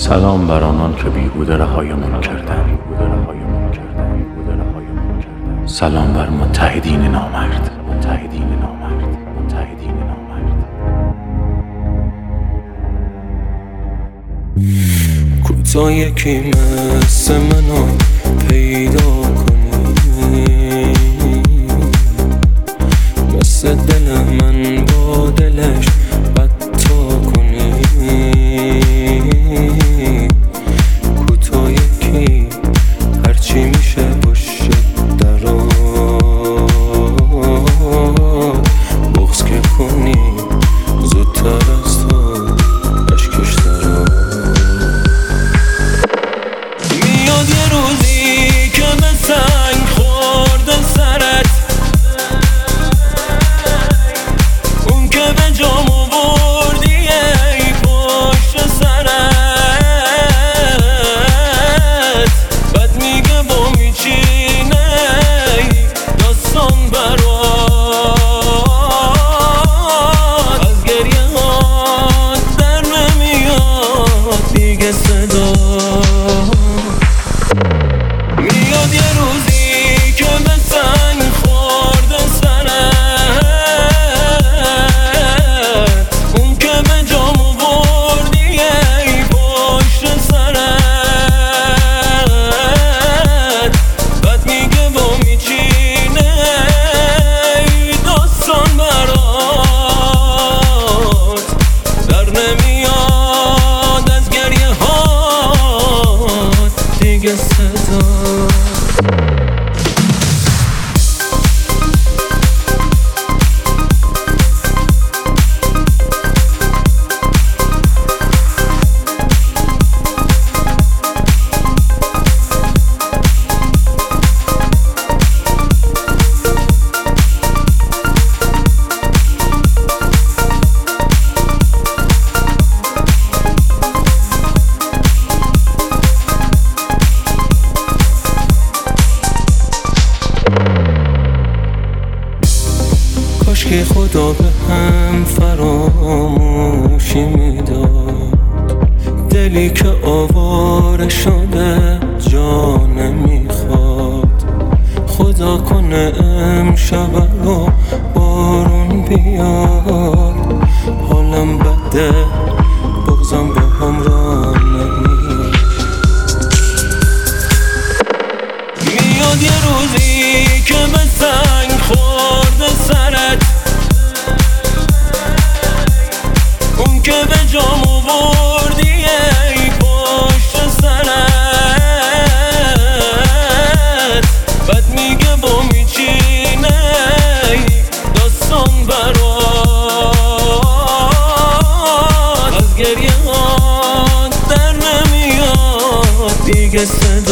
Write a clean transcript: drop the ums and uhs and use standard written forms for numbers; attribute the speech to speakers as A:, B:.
A: سلام بر آنان که بیهوده رهایمان کردند. سلام بر متحدین نامرد.
B: کوتا یکی مثل منو پیدا کنی، مثل دل من با دلش بدتا کنی. کوتا یکی هرچی میشه باشه درات، بغض که کنی زودتر از تو اشکش درات. میاد یه روزی که به سنگ خورده سرت، اون که به جام آوردی ای پشت سرت، بعد میگه با میچینه داستان برات. از گریه ها در نمیاد دیگه صدا. میاد یه روزی که به سنگ خورده سرت، اون که به جام آوردی ای پشت سرت، بعد میگه با میچینه داستان برات. در نمیاد از گریه هات دیگه صدا. کاشکی خدا به هم فراموشی میداد، دلی که آواره شده جا نمیخواد. خدا کنه امشب رو بارون بیاد، حالم بده بغضم با هم را نمیاد. میاد یه روزی که به سنگ خورده سرت، اون که به جام آوردی ای پشت سرت، بعد میگه با میچینه داستان برات. از گریه ها در نمیاد دیگه صدا.